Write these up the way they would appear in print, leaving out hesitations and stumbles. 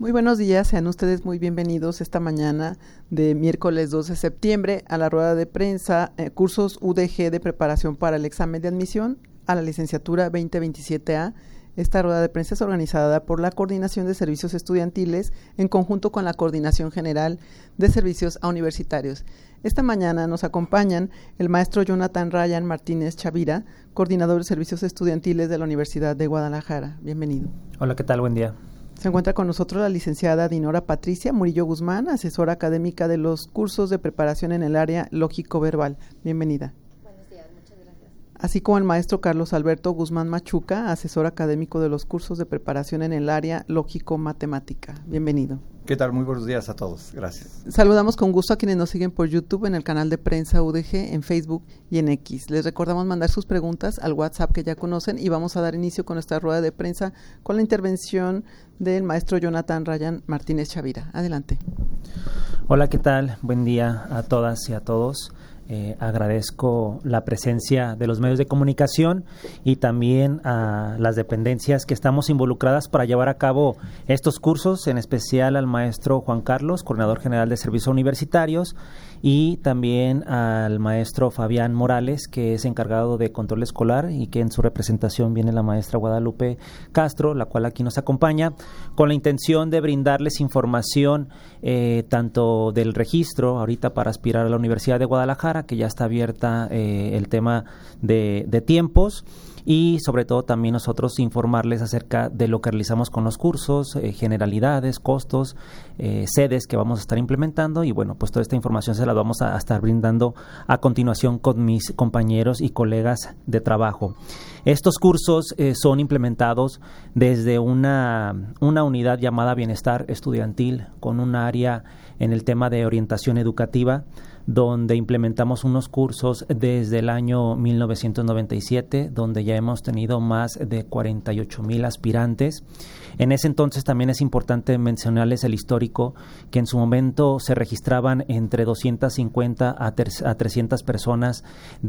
Muy buenos días, sean ustedes muy bienvenidos esta mañana de miércoles 2 de septiembre a la rueda de prensa, cursos UDG de preparación para el examen de admisión a la licenciatura 2027A. Esta rueda de prensa es organizada por la Coordinación de Servicios Estudiantiles en conjunto con la Coordinación General de Servicios a Universitarios. Esta mañana nos acompañan el maestro Jonathan Ryan Martínez Chavira, coordinador de Servicios Estudiantiles de la Universidad de Guadalajara. Bienvenido. Hola, ¿qué tal? Buen día. Se encuentra con nosotros la licenciada Dinora Patricia Murillo Guzmán, asesora académica de los cursos de preparación en el área lógico-verbal. Bienvenida. Buenos días, muchas gracias. Así como el maestro Carlos Alberto Guzmán Machuca, asesor académico de los cursos de preparación en el área lógico-matemática. Bienvenido. ¿Qué tal? Muy buenos días a todos. Gracias. Saludamos con gusto a quienes nos siguen por YouTube, en el canal de Prensa UDG, en Facebook y en X. Les recordamos mandar sus preguntas al WhatsApp que ya conocen y vamos a dar inicio con esta rueda de prensa con la intervención del maestro Jonathan Ryan Martínez Chavira. Adelante. Hola, ¿qué tal? Buen día a todas y a todos. Agradezco la presencia de los medios de comunicación y también a las dependencias que estamos involucradas para llevar a cabo estos cursos, en especial al maestro Juan Carlos, coordinador general de servicios universitarios, y también al maestro Fabián Morales, que es encargado de control escolar y que en su representación viene la maestra Guadalupe Castro, la cual aquí nos acompaña, con la intención de brindarles información tanto del registro ahorita para aspirar a la Universidad de Guadalajara, que ya está abierta el tema de tiempos, y sobre todo también nosotros informarles acerca de lo que realizamos con los cursos, generalidades, costos, sedes que vamos a estar implementando, y bueno, pues toda esta información se la vamos a estar brindando a continuación con mis compañeros y colegas de trabajo. Estos cursos son implementados desde una unidad llamada Bienestar Estudiantil, con un área en el tema de orientación educativa, donde implementamos unos cursos desde el año 1997, donde ya hemos tenido más de 48,000 aspirantes. En ese entonces también es importante mencionarles el histórico, que en su momento se registraban entre 250 a 300 personas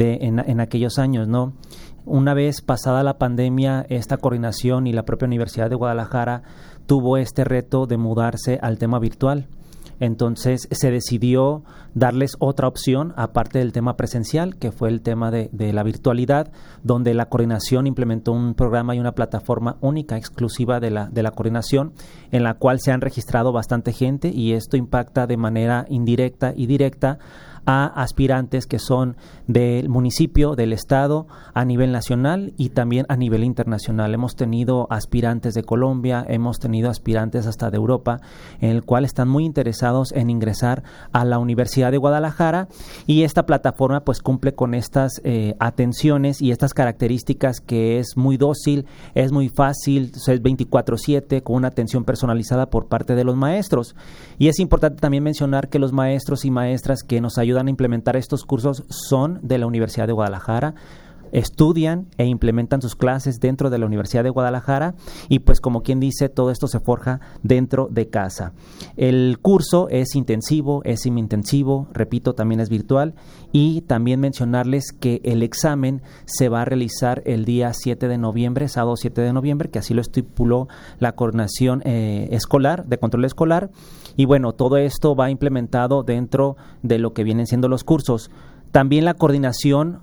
en aquellos años, ¿no? Una vez pasada la pandemia, esta coordinación y la propia Universidad de Guadalajara tuvo este reto de mudarse al tema virtual. Entonces se decidió darles otra opción, aparte del tema presencial, que fue el tema de la virtualidad, donde la coordinación implementó un programa y una plataforma única, exclusiva de la coordinación, en la cual se han registrado bastante gente, y esto impacta de manera indirecta y directa a aspirantes que son del municipio, del estado, a nivel nacional y también a nivel internacional. Hemos tenido aspirantes de Colombia, hemos tenido aspirantes hasta de Europa, en el cual están muy interesados en ingresar a la Universidad de Guadalajara, y esta plataforma pues cumple con estas atenciones y estas características, que es muy dócil, es muy fácil, es 24/7, con una atención personalizada por parte de los maestros. Y es importante también mencionar que los maestros y maestras que nos ayudan a implementar estos cursos son de la Universidad de Guadalajara, estudian e implementan sus clases dentro de la Universidad de Guadalajara, y pues como quien dice, todo esto se forja dentro de casa. El curso es intensivo, es semi-intensivo, repito, también es virtual, y también mencionarles que el examen se va a realizar el día 7 de noviembre, sábado 7 de noviembre, que así lo estipuló la coordinación escolar, de control escolar, y bueno, todo esto va implementado dentro de lo que vienen siendo los cursos. También la coordinación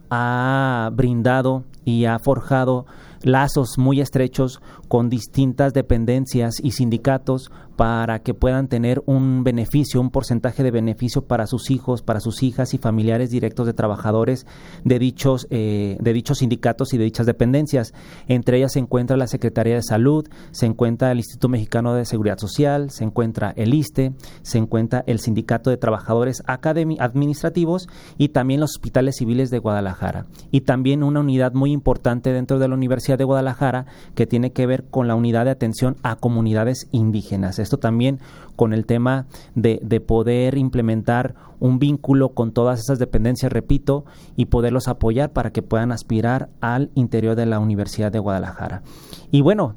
ha brindado y ha forjado lazos muy estrechos con distintas dependencias y sindicatos para que puedan tener un beneficio, un porcentaje de beneficio para sus hijos, para sus hijas y familiares directos de trabajadores de dichos sindicatos y de dichas dependencias. Entre ellas se encuentra la Secretaría de Salud, se encuentra el Instituto Mexicano de Seguridad Social, se encuentra el ISSSTE, se encuentra el Sindicato de Trabajadores Administrativos y también los Hospitales Civiles de Guadalajara. Y también una unidad muy importante dentro de la Universidad de Guadalajara que tiene que ver con la unidad de atención a comunidades indígenas. Esto también con el tema de poder implementar un vínculo con todas esas dependencias, repito, y poderlos apoyar para que puedan aspirar al interior de la Universidad de Guadalajara. Y bueno,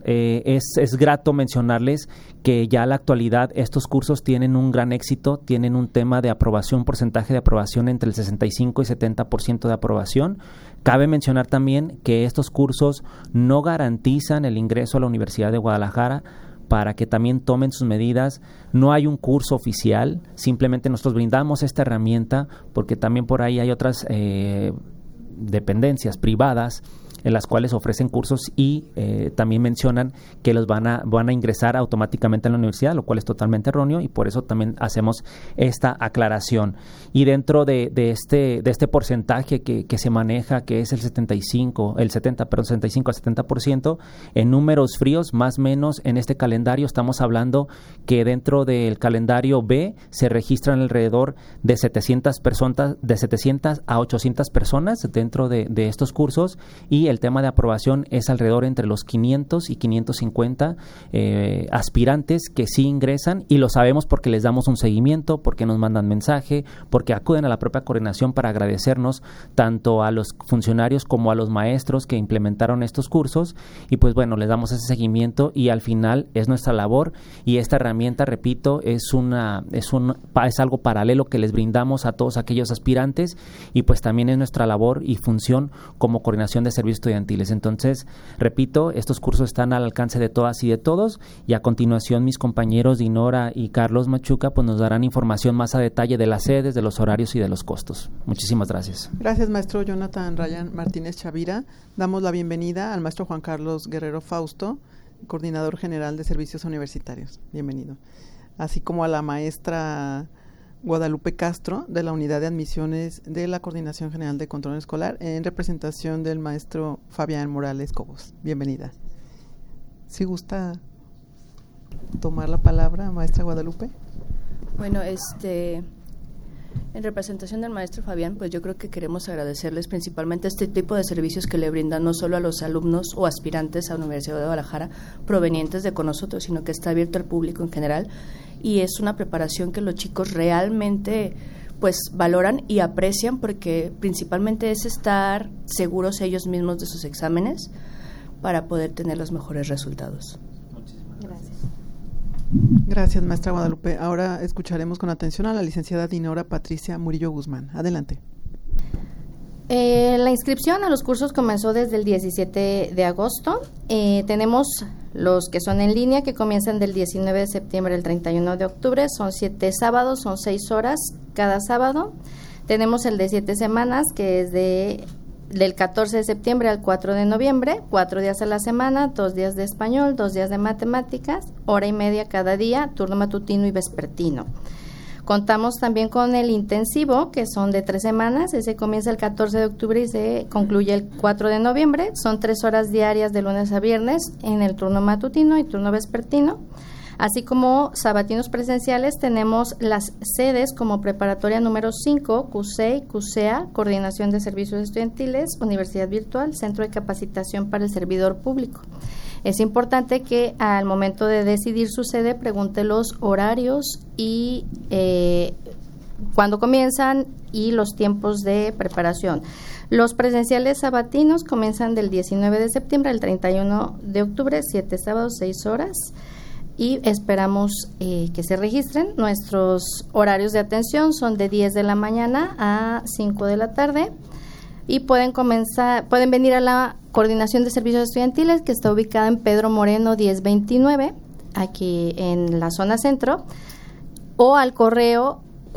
es grato mencionarles que ya a la actualidad estos cursos tienen un gran éxito, tienen un tema de aprobación, un porcentaje de aprobación entre el 65 y 70% de aprobación. Cabe mencionar también que estos cursos no garantizan el ingreso a la Universidad de Guadalajara, para que también tomen sus medidas. No hay un curso oficial, simplemente nosotros brindamos esta herramienta porque también por ahí hay otras dependencias privadas en las cuales ofrecen cursos y también mencionan que los van a ingresar automáticamente en la universidad, lo cual es totalmente erróneo, y por eso también hacemos esta aclaración. Y dentro de este porcentaje que se maneja, que es el 75 al 70%, en números fríos, más o menos en este calendario estamos hablando que dentro del calendario B se registran alrededor de 700 a 800 personas dentro de estos cursos, y el tema de aprobación es alrededor entre los 500 y 550 aspirantes que sí ingresan, y lo sabemos porque les damos un seguimiento, porque nos mandan mensaje, porque acuden a la propia coordinación para agradecernos tanto a los funcionarios como a los maestros que implementaron estos cursos, y pues bueno, les damos ese seguimiento y al final es nuestra labor, y esta herramienta, repito, es algo paralelo que les brindamos a todos aquellos aspirantes, y pues también es nuestra labor y función como coordinación de servicios estudiantiles. Entonces, repito, estos cursos están al alcance de todas y de todos, y a continuación mis compañeros Dinora y Carlos Machuca pues nos darán información más a detalle de las sedes, de los horarios y de los costos. Muchísimas gracias. Gracias, maestro Jonathan Ryan Martínez Chavira. Damos la bienvenida al maestro Juan Carlos Guerrero Fausto, coordinador general de servicios universitarios. Bienvenido. Así como a la maestra Guadalupe Castro, de la Unidad de Admisiones de la Coordinación General de Control Escolar, en representación del maestro Fabián Morales Cobos. Bienvenida. ¿Sí gusta tomar la palabra, maestra Guadalupe? Bueno, en representación del maestro Fabián, pues yo creo que queremos agradecerles principalmente este tipo de servicios que le brindan no solo a los alumnos o aspirantes a la Universidad de Guadalajara provenientes de con nosotros, sino que está abierto al público en general, y es una preparación que los chicos realmente pues valoran y aprecian, porque principalmente es estar seguros ellos mismos de sus exámenes para poder tener los mejores resultados. Gracias. Gracias, maestra Guadalupe. Ahora escucharemos con atención a la licenciada Dinora Patricia Murillo Guzmán. Adelante. La inscripción a los cursos comenzó desde el 17 de agosto. Tenemos los que son en línea, que comienzan del 19 de septiembre al 31 de octubre. Son 7 sábados, son 6 horas cada sábado. Tenemos el de 7 semanas, que es del 14 de septiembre al 4 de noviembre, 4 días a la semana, 2 días de español, 2 días de matemáticas, hora y media cada día, turno matutino y vespertino. Contamos también con el intensivo, que son de 3 semanas, ese comienza el 14 de octubre y se concluye el 4 de noviembre, son 3 horas diarias de lunes a viernes en el turno matutino y turno vespertino. Así como sabatinos presenciales, tenemos las sedes como preparatoria número 5, CUSEI, CUSEA, Coordinación de Servicios Estudiantiles, Universidad Virtual, Centro de Capacitación para el Servidor Público. Es importante que al momento de decidir su sede pregunte los horarios y cuándo comienzan y los tiempos de preparación. Los presenciales sabatinos comienzan del 19 de septiembre al 31 de octubre, 7 sábados, 6 horas. Y esperamos que se registren. Nuestros horarios de atención son de 10 de la mañana a 5 de la tarde, y pueden venir a la Coordinación de Servicios Estudiantiles, que está ubicada en Pedro Moreno 1029, aquí en la zona centro, o al correo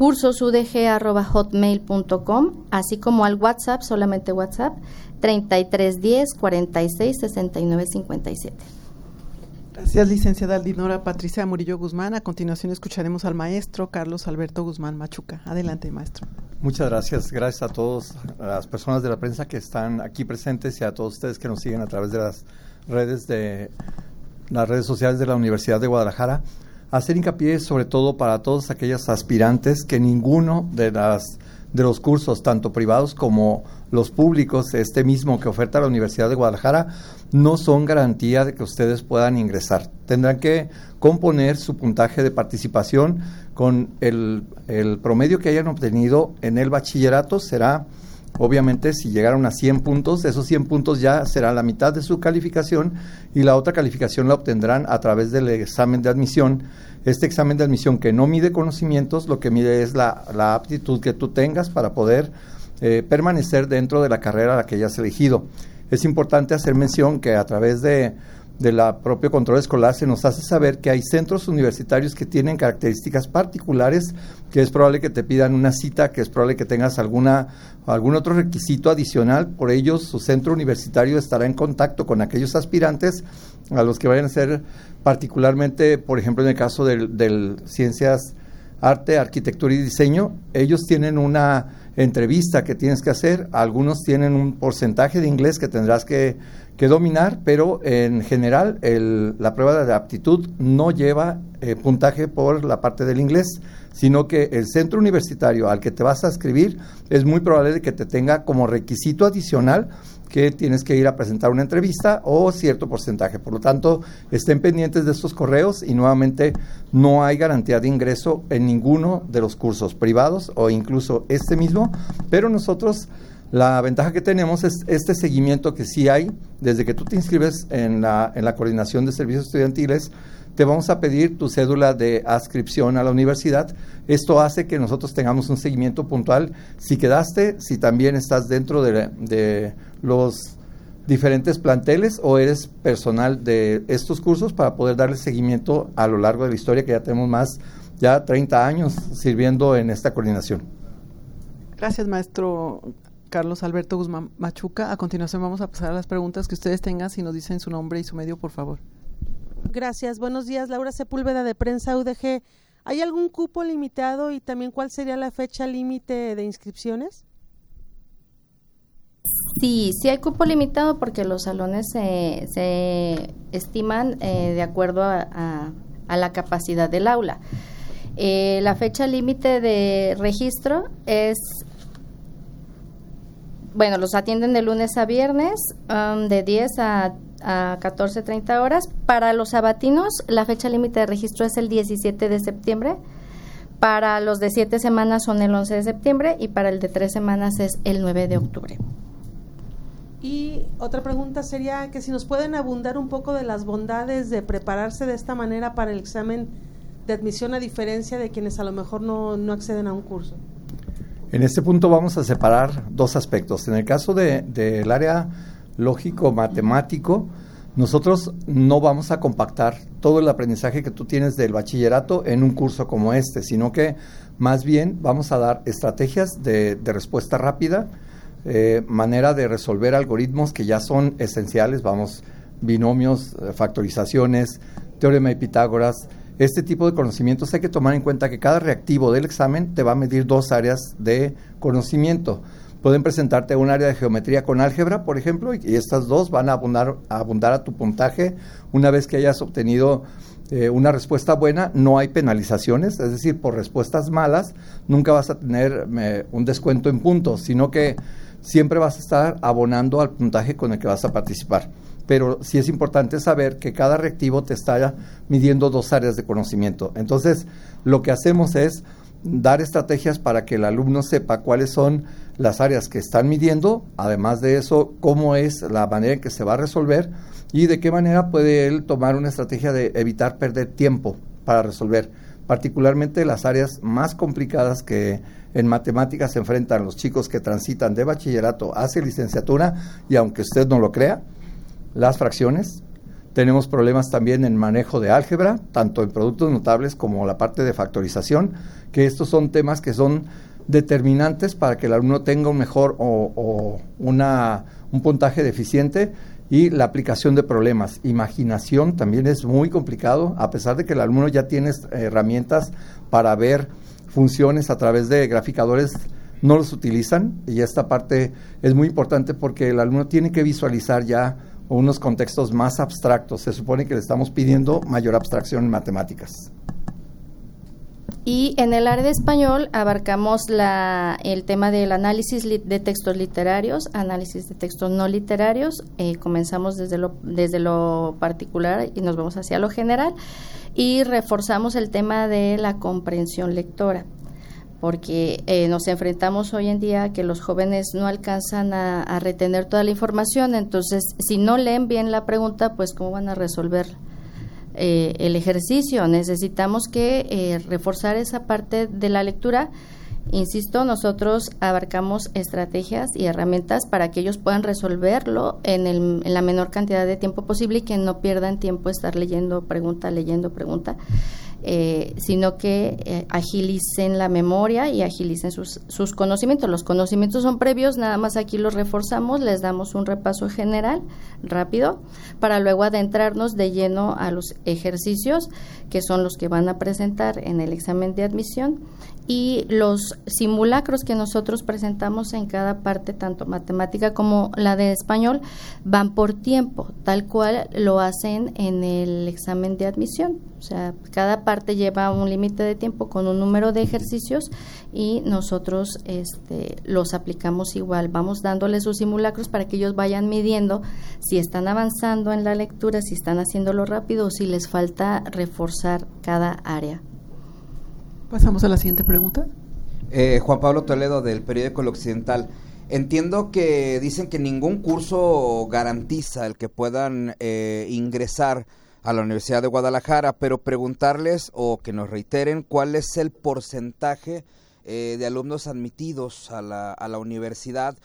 cursosudg@hotmail.com, así como al WhatsApp, solamente WhatsApp, 3310 46 69 57. Gracias, licenciada Dinora Patricia Murillo Guzmán. A continuación escucharemos al maestro Carlos Alberto Guzmán Machuca. Adelante, maestro. Muchas gracias. Gracias a todas las personas de la prensa que están aquí presentes y a todos ustedes que nos siguen a través de las redes sociales de la Universidad de Guadalajara. Hacer hincapié sobre todo para todos aquellos aspirantes que ninguno de los cursos, tanto privados como los públicos, mismo que oferta la Universidad de Guadalajara, no son garantía de que ustedes puedan ingresar. Tendrán que componer su puntaje de participación con el promedio que hayan obtenido en el bachillerato. Será, obviamente, si llegaron a 100 puntos, esos 100 puntos ya será la mitad de su calificación, y la otra calificación la obtendrán a través del examen de admisión. Este examen de admisión, que no mide conocimientos, lo que mide es la aptitud que tú tengas para poder permanecer dentro de la carrera a la que hayas elegido. Es importante hacer mención que a través de la propio control escolar se nos hace saber que hay centros universitarios que tienen características particulares, que es probable que te pidan una cita, que es probable que tengas algún otro requisito adicional. Por ello, su centro universitario estará en contacto con aquellos aspirantes a los que vayan a ser particularmente, por ejemplo, en el caso del Ciencias, Arte, Arquitectura y Diseño, ellos tienen una entrevista que tienes que hacer. Algunos tienen un porcentaje de inglés que tendrás que dominar, pero en general la prueba de aptitud no lleva puntaje por la parte del inglés, sino que el centro universitario al que te vas a inscribir es muy probable que te tenga como requisito adicional que tienes que ir a presentar una entrevista o cierto porcentaje. Por lo tanto, estén pendientes de estos correos y nuevamente no hay garantía de ingreso en ninguno de los cursos privados o incluso este mismo, pero nosotros la ventaja que tenemos es este seguimiento que sí hay. Desde que tú te inscribes en la Coordinación de Servicios Estudiantiles, te vamos a pedir tu cédula de adscripción a la universidad. Esto hace que nosotros tengamos un seguimiento puntual si quedaste, si también estás dentro de los diferentes planteles o eres personal de estos cursos, para poder darle seguimiento a lo largo de la historia, que ya tenemos ya 30 años sirviendo en esta coordinación. Gracias, maestro Carlos Alberto Guzmán Machuca. A continuación vamos a pasar a las preguntas que ustedes tengan. Si nos dicen su nombre y su medio, por favor. Gracias. Buenos días, Laura Sepúlveda de Prensa UDG. ¿Hay algún cupo limitado y también cuál sería la fecha límite de inscripciones? Sí hay cupo limitado porque los salones se estiman de acuerdo a la capacidad del aula. La fecha límite de registro es, los atienden de lunes a viernes, de 10 a 14:30 horas. Para los sabatinos, la fecha límite de registro es el 17 de septiembre. Para los de 7 semanas son el 11 de septiembre y para el de 3 semanas es el 9 de octubre. Y otra pregunta sería que si nos pueden abundar un poco de las bondades de prepararse de esta manera para el examen de admisión, a diferencia de quienes a lo mejor no acceden a un curso. En este punto vamos a separar dos aspectos. En el caso del área lógico-matemático, nosotros no vamos a compactar todo el aprendizaje que tú tienes del bachillerato en un curso como este, sino que más bien vamos a dar estrategias de respuesta rápida, manera de resolver algoritmos que ya son esenciales, binomios, factorizaciones, teorema de Pitágoras. Este tipo de conocimientos hay que tomar en cuenta que cada reactivo del examen te va a medir dos áreas de conocimiento. Pueden presentarte un área de geometría con álgebra, por ejemplo, y estas dos van a abundar a tu puntaje. Una vez que hayas obtenido una respuesta buena, no hay penalizaciones, es decir, por respuestas malas nunca vas a tener un descuento en puntos, sino que siempre vas a estar abonando al puntaje con el que vas a participar. Pero sí es importante saber que cada reactivo te está midiendo dos áreas de conocimiento. Entonces, lo que hacemos es dar estrategias para que el alumno sepa cuáles son las áreas que están midiendo, además de eso, cómo es la manera en que se va a resolver y de qué manera puede él tomar una estrategia de evitar perder tiempo para resolver, particularmente las áreas más complicadas que en matemáticas se enfrentan los chicos que transitan de bachillerato hacia licenciatura, y aunque usted no lo crea, las fracciones. Tenemos problemas también en manejo de álgebra, tanto en productos notables como la parte de factorización, que estos son temas que son determinantes para que el alumno tenga un mejor un puntaje deficiente, y la aplicación de problemas. Imaginación también es muy complicado, a pesar de que el alumno ya tiene herramientas para ver funciones a través de graficadores, no los utilizan, y esta parte es muy importante porque el alumno tiene que visualizar ya unos contextos más abstractos. Se supone que le estamos pidiendo mayor abstracción en matemáticas. Y en el área de español abarcamos el tema del análisis de textos literarios, análisis de textos no literarios. Comenzamos desde lo particular y nos vamos hacia lo general, y reforzamos el tema de la comprensión lectora, porque nos enfrentamos hoy en día a que los jóvenes no alcanzan a retener toda la información. Entonces, si no leen bien la pregunta, pues ¿cómo van a resolver el ejercicio? Necesitamos que reforzar esa parte de la lectura Insisto, nosotros abarcamos estrategias y herramientas para que ellos puedan resolverlo en la menor cantidad de tiempo posible y que no pierdan tiempo estar leyendo pregunta, sino que agilicen la memoria y agilicen sus conocimientos. Los conocimientos son previos, nada más aquí los reforzamos, les damos un repaso general rápido para luego adentrarnos de lleno a los ejercicios que son los que van a presentar en el examen de admisión, y los simulacros que nosotros presentamos en cada parte, tanto matemática como la de español, van por tiempo, tal cual lo hacen en el examen de admisión. O sea, cada parte lleva un límite de tiempo con un número de ejercicios y nosotros los aplicamos igual. Vamos dándoles sus simulacros para que ellos vayan midiendo si están avanzando en la lectura, si están haciéndolo rápido o si les falta reforzar cada área. Pasamos a la siguiente pregunta. Juan Pablo Toledo, del periódico El Occidental. Entiendo que dicen que ningún curso garantiza el que puedan ingresar a la Universidad de Guadalajara, pero preguntarles o que nos reiteren cuál es el porcentaje de alumnos admitidos a la universidad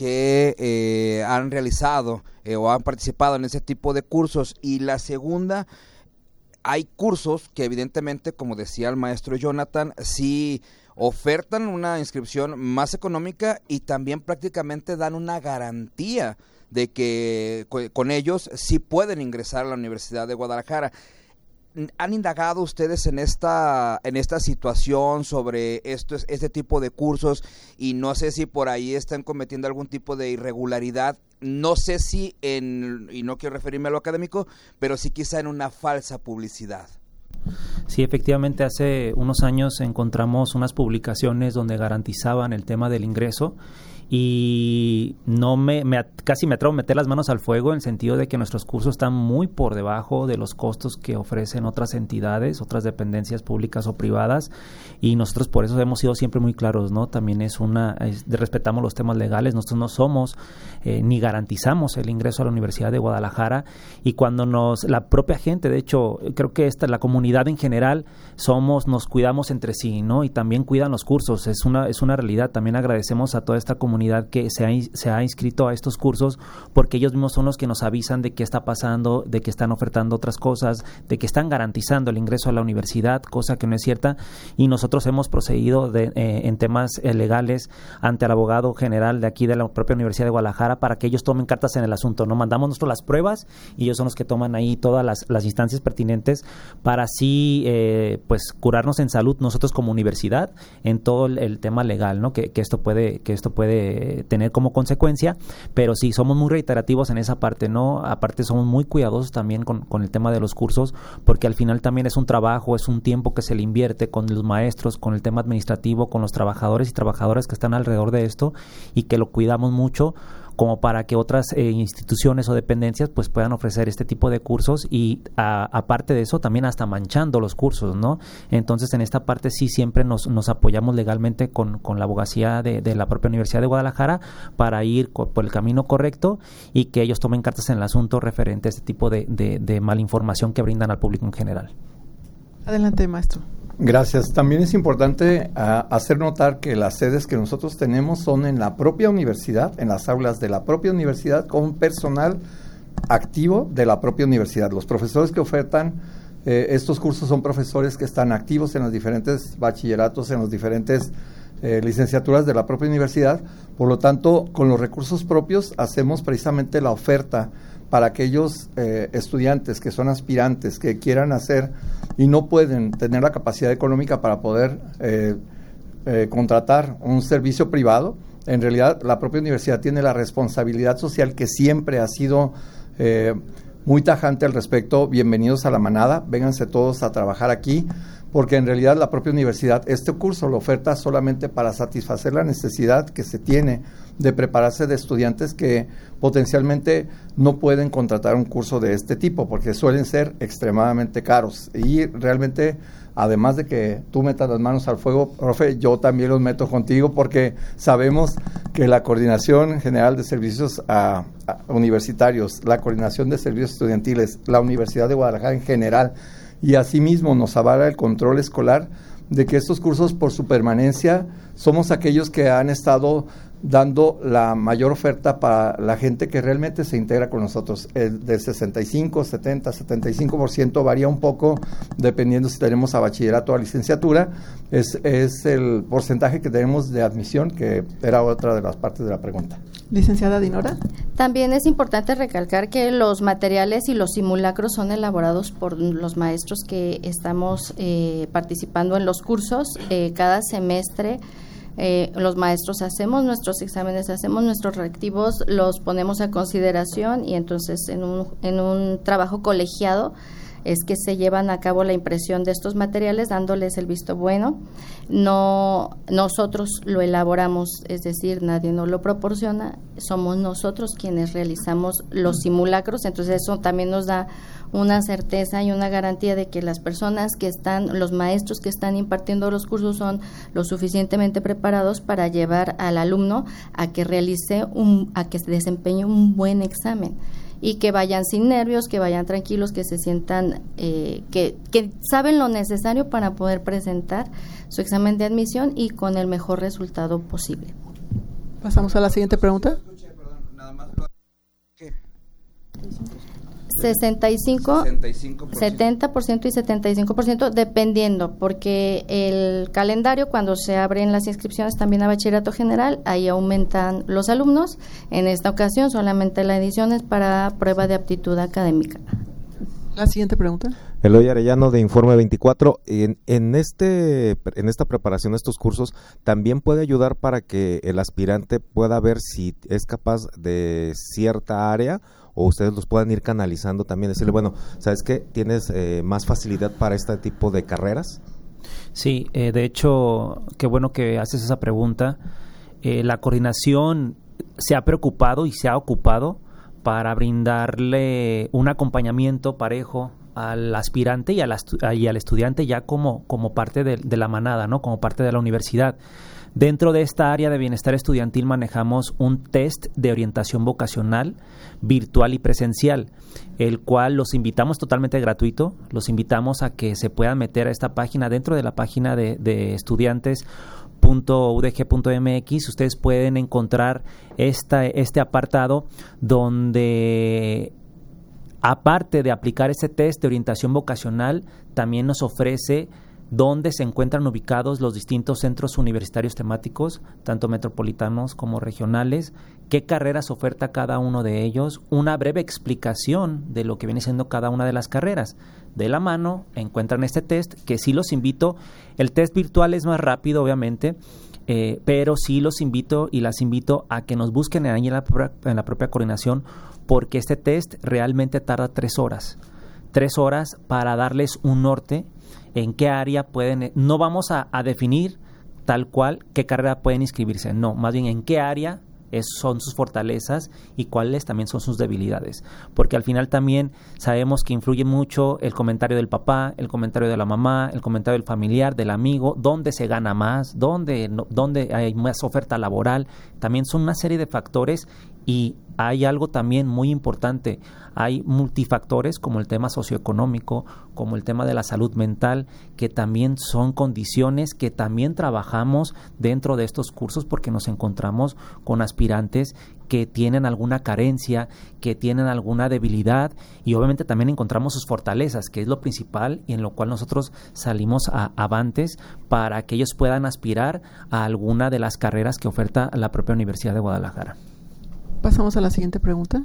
que han realizado o han participado en ese tipo de cursos. Y la segunda, hay cursos que evidentemente, como decía el maestro Jonathan, sí ofertan una inscripción más económica y también prácticamente dan una garantía de que con ellos sí pueden ingresar a la Universidad de Guadalajara. ¿Han indagado ustedes en esta situación sobre este tipo de cursos? Y no sé si por ahí están cometiendo algún tipo de irregularidad. No sé si y no quiero referirme a lo académico, pero sí quizá en una falsa publicidad. Sí, efectivamente, hace unos años encontramos unas publicaciones donde garantizaban el tema del ingreso y casi me atrevo a meter las manos al fuego en el sentido de que nuestros cursos están muy por debajo de los costos que ofrecen otras entidades, otras dependencias públicas o privadas, y nosotros por eso hemos sido siempre muy claros, ¿no? También respetamos los temas legales, nosotros no somos ni garantizamos el ingreso a la Universidad de Guadalajara, y cuando la propia gente, de hecho, creo que la comunidad en general nos cuidamos entre sí, ¿no? Y también cuidan los cursos, es una realidad. También agradecemos a toda esta comunidad que se ha inscrito a estos cursos, porque ellos mismos son los que nos avisan de qué está pasando, de que están ofertando otras cosas, de que están garantizando el ingreso a la universidad, cosa que no es cierta, y nosotros hemos procedido en temas legales ante el abogado general de aquí de la propia Universidad de Guadalajara para que ellos tomen cartas en el asunto, ¿no? Mandamos nosotros las pruebas y ellos son los que toman ahí todas las instancias pertinentes para así pues curarnos en salud nosotros como universidad en todo el tema legal, ¿no? Que esto puede tener como consecuencia, pero sí, somos muy reiterativos en esa parte, ¿no? Aparte somos muy cuidadosos también con el tema de los cursos, porque al final también es un trabajo, es un tiempo que se le invierte con los maestros, con el tema administrativo, con los trabajadores y trabajadoras que están alrededor de esto, y que lo cuidamos mucho como para que otras instituciones o dependencias pues puedan ofrecer este tipo de cursos y aparte de eso también hasta manchando los cursos, ¿no? Entonces en esta parte sí siempre nos apoyamos legalmente con la abogacía de la propia Universidad de Guadalajara para ir por el camino correcto y que ellos tomen cartas en el asunto referente a este tipo de malinformación que brindan al público en general. Adelante, maestro. Gracias. También es importante hacer notar que las sedes que nosotros tenemos son en la propia universidad, en las aulas de la propia universidad, con personal activo de la propia universidad. Los profesores que ofertan estos cursos son profesores que están activos en los diferentes bachilleratos, en los diferentes licenciaturas de la propia universidad. Por lo tanto, con los recursos propios hacemos precisamente la oferta para aquellos estudiantes que son aspirantes, que quieran hacer y no pueden tener la capacidad económica para poder contratar un servicio privado. En realidad, la propia universidad tiene la responsabilidad social que siempre ha sido muy tajante al respecto. Bienvenidos a la manada, vénganse todos a trabajar aquí, porque en realidad la propia universidad este curso lo oferta solamente para satisfacer la necesidad que se tiene de prepararse de estudiantes que potencialmente no pueden contratar un curso de este tipo, porque suelen ser extremadamente caros. Y realmente, además de que tú metas las manos al fuego, profe, yo también los meto contigo, porque sabemos que la Coordinación General de Servicios Universitarios, la Coordinación de Servicios Estudiantiles, la Universidad de Guadalajara en general, y asimismo nos avala el control escolar, de que estos cursos, por su permanencia, somos aquellos que han estado dando la mayor oferta para la gente que realmente se integra con nosotros. El del 65, 70, 75% varía un poco dependiendo si tenemos a bachillerato o a licenciatura. Es el porcentaje que tenemos de admisión, que era otra de las partes de la pregunta. Licenciada Dinora. También es importante recalcar que los materiales y los simulacros son elaborados por los maestros que estamos participando en los cursos. Cada semestre los maestros hacemos nuestros exámenes, hacemos nuestros reactivos, los ponemos a consideración y entonces en un trabajo colegiado es que se llevan a cabo la impresión de estos materiales dándoles el visto bueno. No nosotros lo elaboramos, es decir, nadie nos lo proporciona, somos nosotros quienes realizamos los simulacros, entonces eso también nos da una certeza y una garantía de que las personas que están, los maestros que están impartiendo los cursos son lo suficientemente preparados para llevar al alumno a que a que desempeñe un buen examen y que vayan sin nervios, que vayan tranquilos, que se sientan, que saben lo necesario para poder presentar su examen de admisión y con el mejor resultado posible. Pasamos a la siguiente pregunta. 65%, 70% y 75%, dependiendo, porque el calendario, cuando se abren las inscripciones también a bachillerato general, ahí aumentan los alumnos. En esta ocasión solamente la edición es para prueba de aptitud académica. La siguiente pregunta. Eloy Arellano, de Informe 24. En esta preparación de estos cursos, ¿también puede ayudar para que el aspirante pueda ver si es capaz de cierta área, o ustedes los puedan ir canalizando también, decirle, bueno, ¿sabes qué? ¿Tienes más facilidad para este tipo de carreras? Sí, de hecho, qué bueno que haces esa pregunta. La coordinación se ha preocupado y se ha ocupado para brindarle un acompañamiento parejo al aspirante y al estudiante ya como parte de la manada, ¿no? Como parte de la universidad. Dentro de esta área de bienestar estudiantil manejamos un test de orientación vocacional virtual y presencial, el cual los invitamos totalmente gratuito, los invitamos a que se puedan meter a esta página, dentro de la página de estudiantes.udg.mx, ustedes pueden encontrar este apartado donde, aparte de aplicar ese test de orientación vocacional, también nos ofrece dónde se encuentran ubicados los distintos centros universitarios temáticos, tanto metropolitanos como regionales, qué carreras oferta cada uno de ellos, una breve explicación de lo que viene siendo cada una de las carreras. De la mano encuentran este test, que sí los invito, el test virtual es más rápido obviamente, pero sí los invito y las invito a que nos busquen ahí en la propia coordinación, porque este test realmente tarda 3 horas. 3 horas para darles un norte en qué área pueden, no vamos a definir tal cual qué carrera pueden inscribirse, no, más bien en qué área son sus fortalezas y cuáles también son sus debilidades, porque al final también sabemos que influye mucho el comentario del papá, el comentario de la mamá, el comentario del familiar, del amigo, dónde se gana más, dónde hay más oferta laboral, también son una serie de factores. Y hay algo también muy importante, hay multifactores como el tema socioeconómico, como el tema de la salud mental, que también son condiciones que también trabajamos dentro de estos cursos, porque nos encontramos con aspirantes que tienen alguna carencia, que tienen alguna debilidad, y obviamente también encontramos sus fortalezas, que es lo principal y en lo cual nosotros salimos avantes para que ellos puedan aspirar a alguna de las carreras que oferta la propia Universidad de Guadalajara. Pasamos a la siguiente pregunta.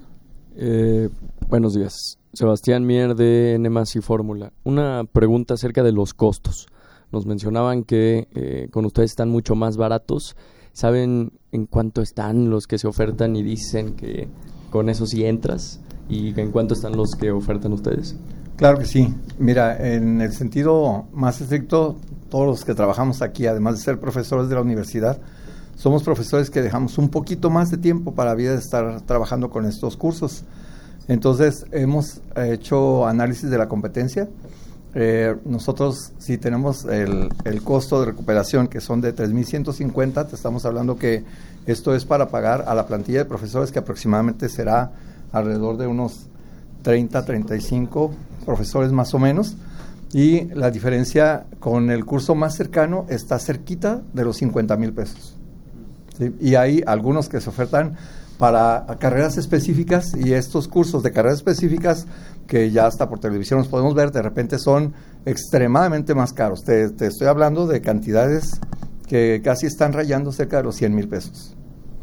Buenos días. Sebastián Mier, de N+ y Fórmula. Una pregunta acerca de los costos. Nos mencionaban que con ustedes están mucho más baratos. ¿Saben en cuánto están los que se ofertan y dicen que con eso sí entras? ¿Y en cuánto están los que ofertan ustedes? Claro que sí. Mira, en el sentido más estricto, todos los que trabajamos aquí, además de ser profesores de la universidad, somos profesores que dejamos un poquito más de tiempo para vida de estar trabajando con estos cursos. Entonces, hemos hecho análisis de la competencia. Nosotros, si tenemos el costo de recuperación, que son de 3,150, te estamos hablando que esto es para pagar a la plantilla de profesores, que aproximadamente será alrededor de unos 30, 35 profesores más o menos. y la diferencia con el curso más cercano está cerquita de los 50,000 pesos. ¿Sí? Y hay algunos que se ofertan para carreras específicas, y estos cursos de carreras específicas que ya hasta por televisión los podemos ver, de repente son extremadamente más caros. Te estoy hablando de cantidades que casi están rayando cerca de los 100,000 pesos.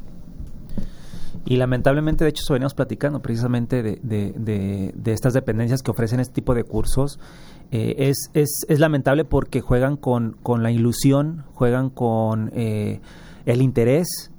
Y lamentablemente, de hecho, eso veníamos platicando precisamente de estas dependencias que ofrecen este tipo de cursos. Es lamentable porque juegan con la ilusión, juegan con el interés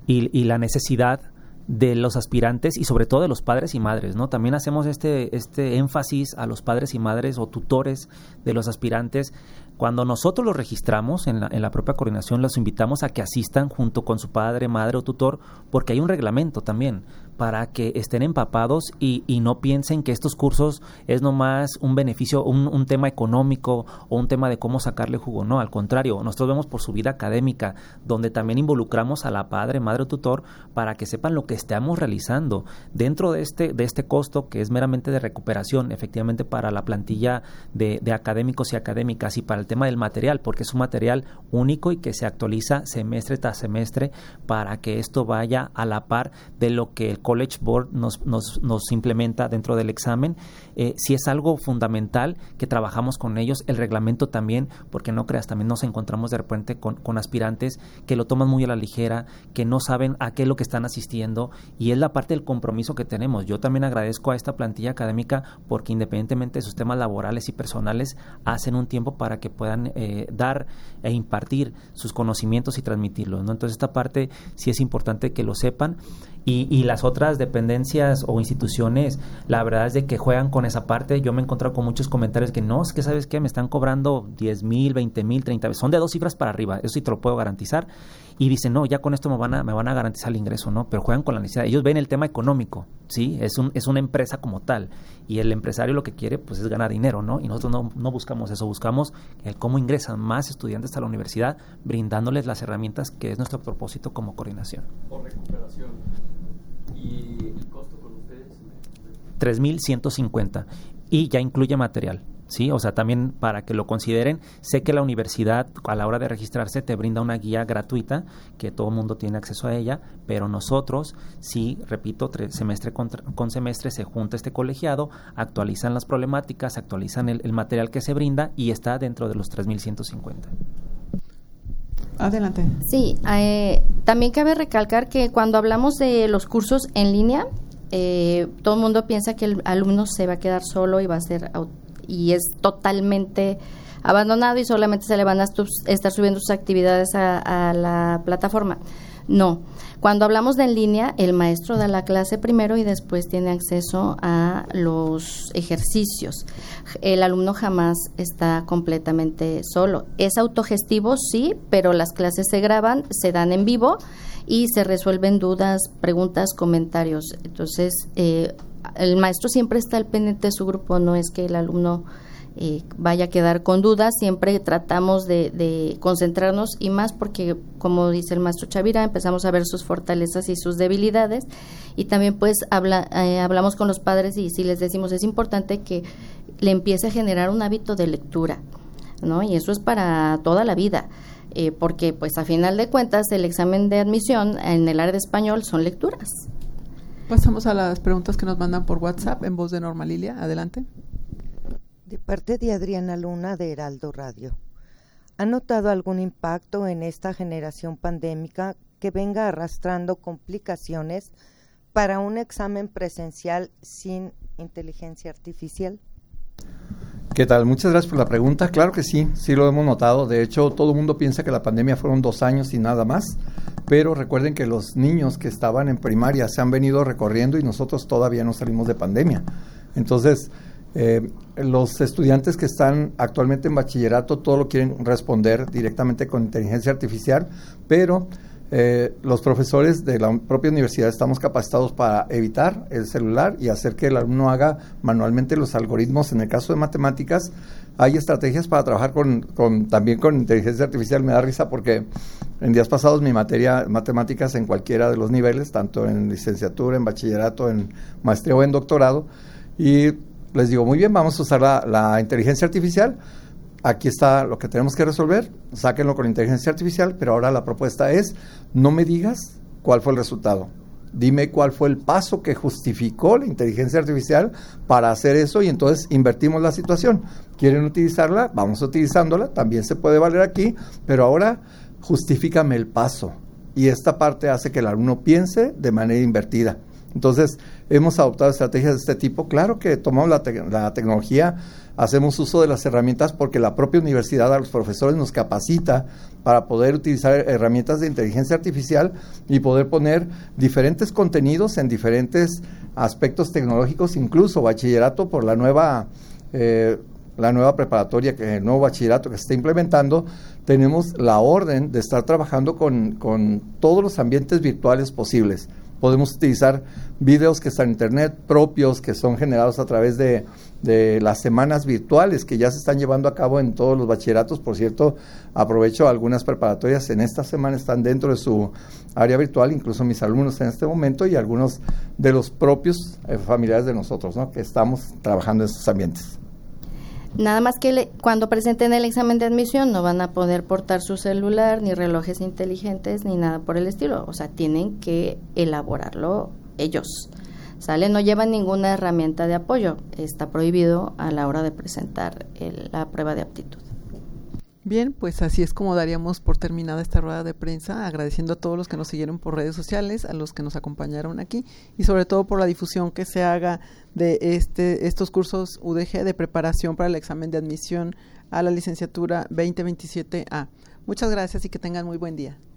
y la necesidad de los aspirantes y sobre todo de los padres y madres, ¿no? También hacemos este énfasis a los padres y madres o tutores de los aspirantes. Cuando nosotros los registramos en la propia coordinación, los invitamos a que asistan junto con su padre, madre o tutor, porque hay un reglamento también para que estén empapados y no piensen que estos cursos es nomás un beneficio, un tema económico o un tema de cómo sacarle jugo. No, al contrario, nosotros vemos por su vida académica, donde también involucramos a la padre, madre o tutor para que sepan lo que estamos realizando dentro de este costo que es meramente de recuperación, efectivamente para la plantilla de académicos y académicas, y para el tema del material, porque es un material único y que se actualiza semestre tras semestre para que esto vaya a la par de lo que el College Board nos implementa dentro del examen. Si es algo fundamental que trabajamos con ellos, el reglamento también, porque no creas, también nos encontramos de repente con aspirantes que lo toman muy a la ligera, que no saben a qué es lo que están asistiendo, y es la parte del compromiso que tenemos. Yo también agradezco a esta plantilla académica porque independientemente de sus temas laborales y personales, hacen un tiempo para que puedan dar e impartir sus conocimientos y transmitirlos, ¿no? Entonces esta parte sí es importante que lo sepan. Y las otras dependencias o instituciones, la verdad es de que juegan con esa parte. Yo me he encontrado con muchos comentarios que no, es que ¿sabes qué? Me están cobrando 10,000, 20,000, 30,000, son de 2 cifras para arriba, eso sí te lo puedo garantizar. Y dicen, no, ya con esto me van a garantizar el ingreso, ¿no? Pero juegan con la necesidad. Ellos ven el tema económico, ¿sí? Es una empresa como tal. Y el empresario lo que quiere, pues, es ganar dinero, ¿no? Y nosotros no buscamos eso, buscamos el cómo ingresan más estudiantes a la universidad, brindándoles las herramientas que es nuestro propósito como coordinación. Por recuperación. ¿Y el costo con ustedes? 3,150. Y ya incluye material. Sí, o sea, también para que lo consideren. Sé que la universidad a la hora de registrarse te brinda una guía gratuita que todo el mundo tiene acceso a ella, pero nosotros sí, repito, semestre con semestre se junta este colegiado, actualizan las problemáticas, actualizan el material que se brinda y está dentro de los 3,150. Adelante. Sí, también cabe recalcar que cuando hablamos de los cursos en línea, todo el mundo piensa que el alumno se va a quedar solo y va a ser y es totalmente abandonado y solamente se le van a estar subiendo sus actividades a la plataforma. No, cuando hablamos de en línea, el maestro da la clase primero y después tiene acceso a los ejercicios. El alumno jamás está completamente solo. Es autogestivo, sí, pero las clases se graban, se dan en vivo y se resuelven dudas, preguntas, comentarios. Entonces, el maestro siempre está al pendiente de su grupo, no es que el alumno vaya a quedar con dudas, siempre tratamos de concentrarnos y más porque, como dice el maestro Chavira, empezamos a ver sus fortalezas y sus debilidades y también pues hablamos con los padres y si les decimos es importante que le empiece a generar un hábito de lectura, ¿no? Y eso es para toda la vida, porque pues a final de cuentas el examen de admisión en el área de español son lecturas. Pasamos a las preguntas que nos mandan por WhatsApp en voz de Norma Lilia. Adelante. De parte de Adriana Luna de Heraldo Radio. ¿Ha notado algún impacto en esta generación pandémica que venga arrastrando complicaciones para un examen presencial sin inteligencia artificial? ¿Qué tal? Muchas gracias por la pregunta. Claro que sí, sí lo hemos notado. De hecho, todo el mundo piensa que la pandemia fueron 2 años y nada más, pero recuerden que los niños que estaban en primaria se han venido recorriendo y nosotros todavía no salimos de pandemia. Entonces, los estudiantes que están actualmente en bachillerato todo lo quieren responder directamente con inteligencia artificial, pero los profesores de la propia universidad estamos capacitados para evitar el celular y hacer que el alumno haga manualmente los algoritmos. En el caso de matemáticas hay estrategias para trabajar también con inteligencia artificial. Me da risa porque en días pasados mi materia matemáticas en cualquiera de los niveles, tanto en licenciatura, en bachillerato, en maestría o en doctorado, y les digo, muy bien, vamos a usar la inteligencia artificial. Aquí está lo que tenemos que resolver, sáquenlo con inteligencia artificial, pero ahora la propuesta es, no me digas cuál fue el resultado. Dime cuál fue el paso que justificó la inteligencia artificial para hacer eso y entonces invertimos la situación. ¿Quieren utilizarla? Vamos utilizándola, también se puede valer aquí, pero ahora justifícame el paso. Y esta parte hace que el alumno piense de manera invertida. Entonces, hemos adoptado estrategias de este tipo. Claro que tomamos la tecnología, hacemos uso de las herramientas porque la propia universidad a los profesores nos capacita para poder utilizar herramientas de inteligencia artificial y poder poner diferentes contenidos en diferentes aspectos tecnológicos, incluso bachillerato por la nueva preparatoria, el nuevo bachillerato que se está implementando. Tenemos la orden de estar trabajando con todos los ambientes virtuales posibles. Podemos utilizar videos que están en internet propios, que son generados a través de las semanas virtuales que ya se están llevando a cabo en todos los bachilleratos. Por cierto, aprovecho, algunas preparatorias en esta semana están dentro de su área virtual, incluso mis alumnos en este momento y algunos de los propios familiares de nosotros, ¿no?, que estamos trabajando en estos ambientes. Nada más que cuando presenten el examen de admisión no van a poder portar su celular, ni relojes inteligentes, ni nada por el estilo. O sea, tienen que elaborarlo ellos. ¿Sale? No llevan ninguna herramienta de apoyo. Está prohibido a la hora de presentar la prueba de aptitud. Bien, pues así es como daríamos por terminada esta rueda de prensa, agradeciendo a todos los que nos siguieron por redes sociales, a los que nos acompañaron aquí y sobre todo por la difusión que se haga de estos cursos UDG de preparación para el examen de admisión a la licenciatura 2027A. Muchas gracias y que tengan muy buen día.